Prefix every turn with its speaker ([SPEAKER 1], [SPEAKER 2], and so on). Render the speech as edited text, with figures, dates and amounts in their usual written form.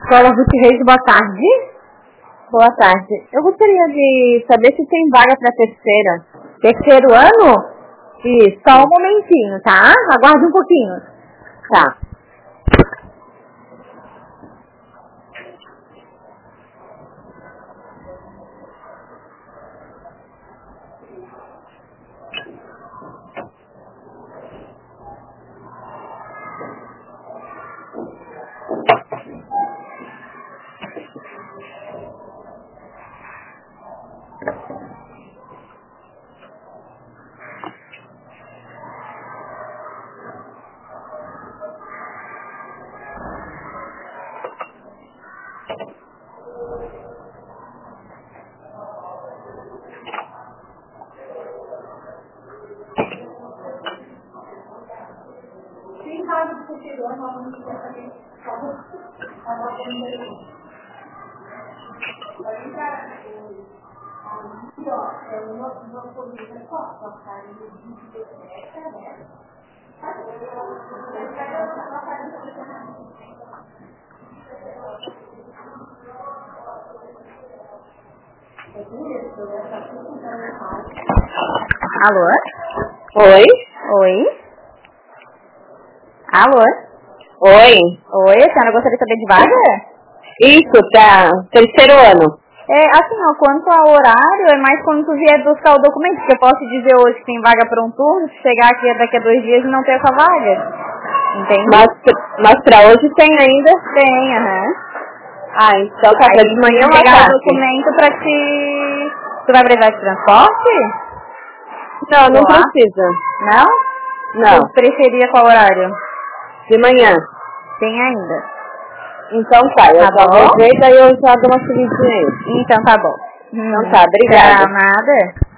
[SPEAKER 1] Escola Ruth Reis, boa tarde. Boa tarde. Eu gostaria de saber se tem vaga para terceiro ano? Isso. Só um momentinho, tá? Aguarde um pouquinho. Tá. Alô?
[SPEAKER 2] Oi?
[SPEAKER 1] Oi? Alô?
[SPEAKER 2] Oi?
[SPEAKER 1] Oi, a senhora gostaria de saber de vaga?
[SPEAKER 2] Isso, tá. Terceiro ano.
[SPEAKER 1] Assim, ó, quanto ao horário, é mais quando tu vier buscar o documento, que eu posso dizer hoje que tem vaga para um turno, se chegar aqui daqui a 2 dias e não ter essa vaga. Entende?
[SPEAKER 2] Mas pra hoje tem ainda?
[SPEAKER 1] Tem, aham.
[SPEAKER 2] Ah, então tá, pra de manhã ou à
[SPEAKER 1] pegar o
[SPEAKER 2] tarde?
[SPEAKER 1] documento pra te... Tu vai precisar de transporte?
[SPEAKER 2] Não
[SPEAKER 1] Olá?
[SPEAKER 2] precisa.
[SPEAKER 1] Não?
[SPEAKER 2] Não,
[SPEAKER 1] Tu preferia qual horário?
[SPEAKER 2] de manhã.
[SPEAKER 1] Tem ainda.
[SPEAKER 2] Então tá, eu
[SPEAKER 1] Tá
[SPEAKER 2] já
[SPEAKER 1] bom?
[SPEAKER 2] vou ver, daí eu já dou uma subidinha aí.
[SPEAKER 1] Então tá bom.
[SPEAKER 2] Então tá, obrigada.
[SPEAKER 1] Tá, nada.